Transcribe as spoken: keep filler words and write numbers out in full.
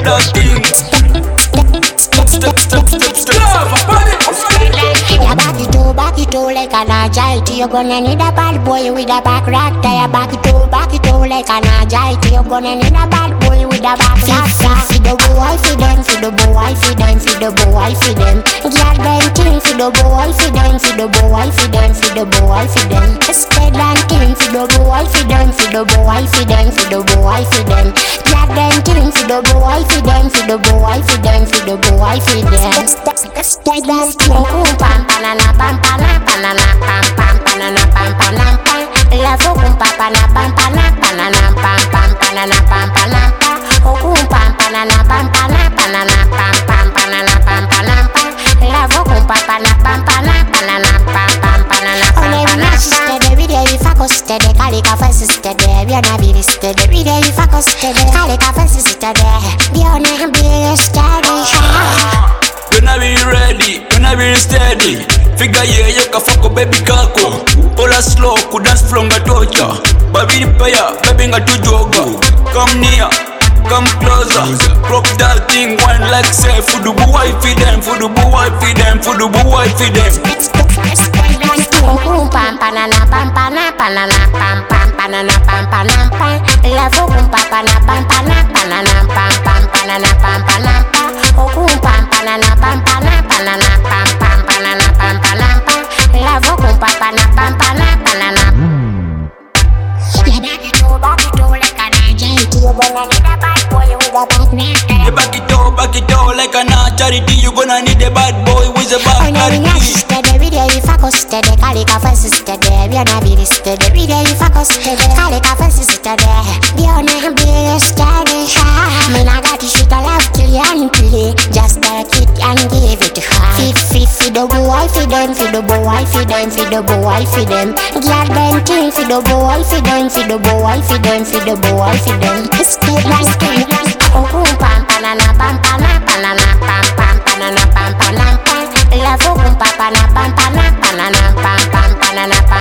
that thing. Step, step, step, step, step. Yeah, back it up, back it up like an agile. You're gonna need a bad boy with a back rack. Yeah, back it up, back it up like an agile. You're gonna need a bad boy with a back rack. Feed the boy, feed them, feed the boy, feed them, feed the boy, feed them. Get them thing, feed the boy, feed them, feed the boy, feed them, feed the boy, feed them. Spread them thing, feed the boy, feed them, feed the boy, feed them, feed the boy, feed them. Get them thing, feed the boy, feed them, feed the boy, feed them, feed the boy, feed them. Spread them thing, pam panana pam pana panana pam pam panana pam panam pam. Love kum pam pam pana panana pam pam panana pam panam pam. Kum pam panana pam pana panana pam pam panana pam panam pam. Love kum pam pam pana panana pam pam panana pam panam pam. Every day if I go steady, cali cafe sister there, we are not be steady. Every day if I go steady, cali cafe sister there, we are not be steady. When I be ready, when I be steady. Figure yeah, you can fuck a baby kako. Pull a slow, could dance from a torture. Baby paya, baby nga to joga. Come near, come closer. Rock that thing, one like say. For the boy feed them, for the boy feed them, for the boy feed them. Pum pam panana pam pana panana pam pam panana pam panam pam. Love kum panana pam pana panana pam pam panana pam panam pam. Kum pam panana pam pana panana pam pam panana pam panam pam. Love kum panana pam pana panana. Yeah, back it up, back it up like an agile. You're gonna need a bad boy with a back neck. Yeah, back it up, back it up like an charity. You gonna need a bad boy with a back charity. Every day if I go steady, cali cafe sister there, we are not be steady. Every day if I go steady, cali cafe sister there, we are not be steady. Man, I got to shoot a love till you and play. Just take it and give it to her. Feed, feed, feed the boy, feed them, feed the boy, feed them, feed the boy, feed them. Get them thing, feed the boy, feed them, feed the boy, feed them, feed the boy, feed them. Step like step, oh pam panana pam pana panana pam pam panana pam panam pam. Love kum panana pam pana panana pam pam panana pam.